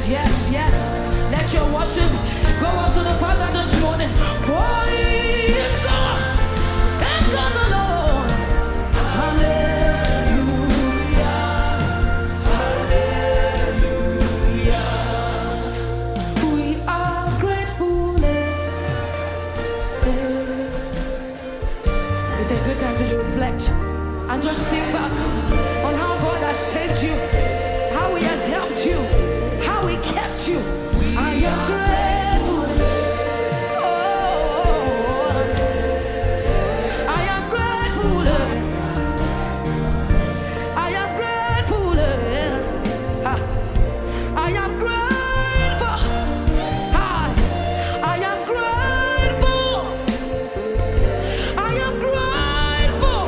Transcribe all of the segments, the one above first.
yes, yes. Let your worship go up to the Father this morning. For He is God and God alone. Hallelujah. Hallelujah. We are grateful. It's a good time to reflect and just think back on how God has saved you, how He has helped you, how He kept you. I am grateful. Oh, I am grateful. I am grateful. I am grateful. I am grateful. I am grateful.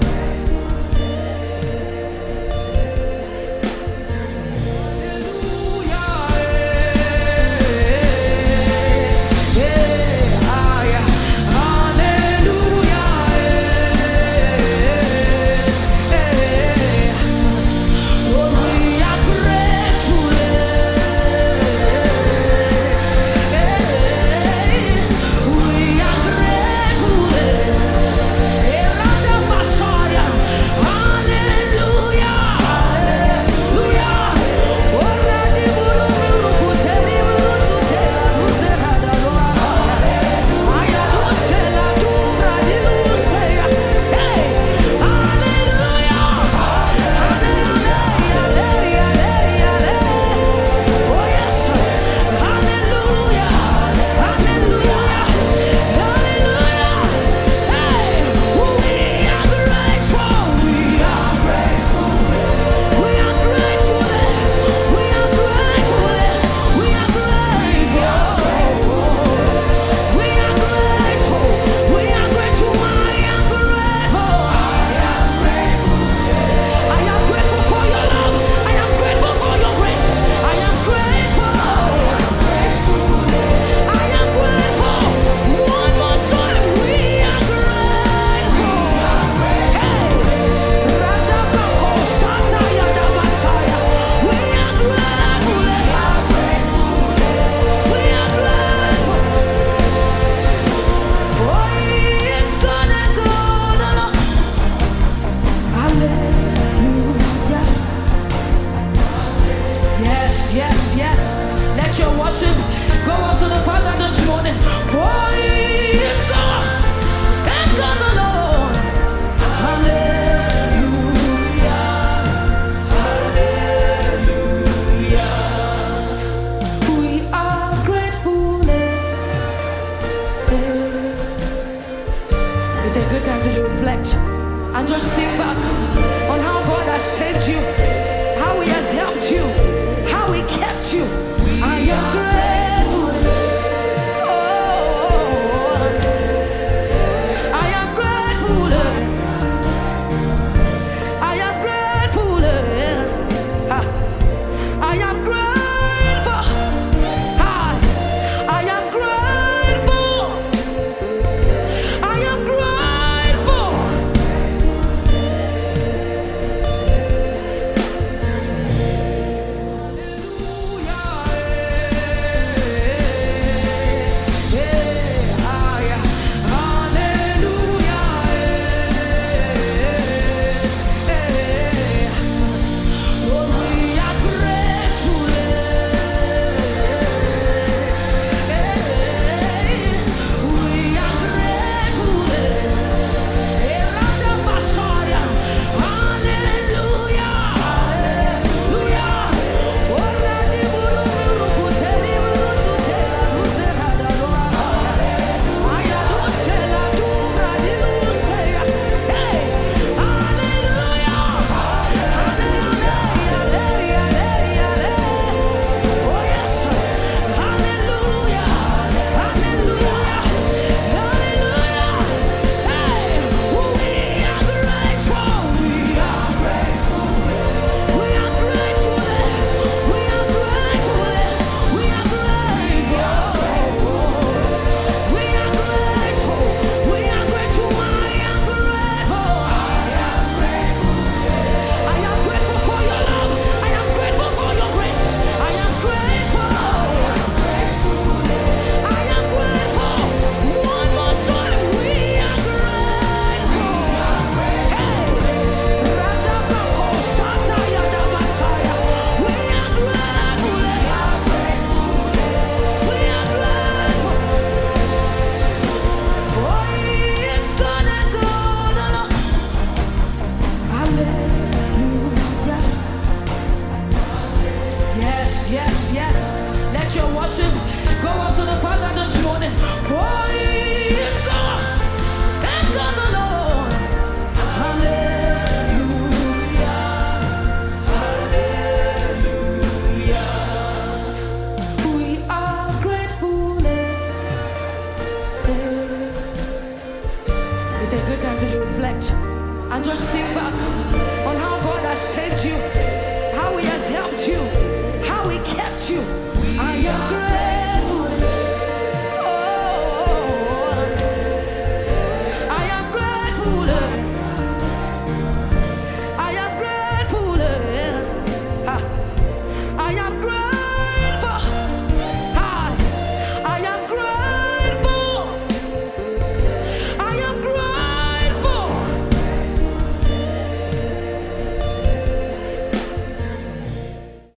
Yes, yes. Let your worship go up to the Father this morning. For He is God and God alone. Hallelujah. Hallelujah. We are grateful. It's a good time to reflect and just think back on how God has saved you, how He has helped you, how He kept you. I am grateful. Oh, Yes, yes, yes. Let your worship go up to the Father this morning. For He is God.